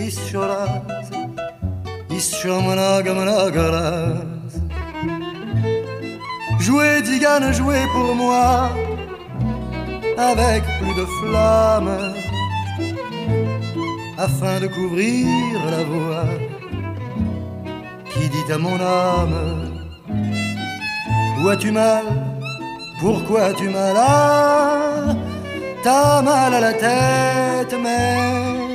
isciolas, isciomonogamagolas. Jouez, Digane, jouez pour moi, avec plus de flamme, afin de couvrir la voix qui dit à mon âme: où as-tu mal? Pourquoi as-tu mal? Ah, t'as mal à la tête, mais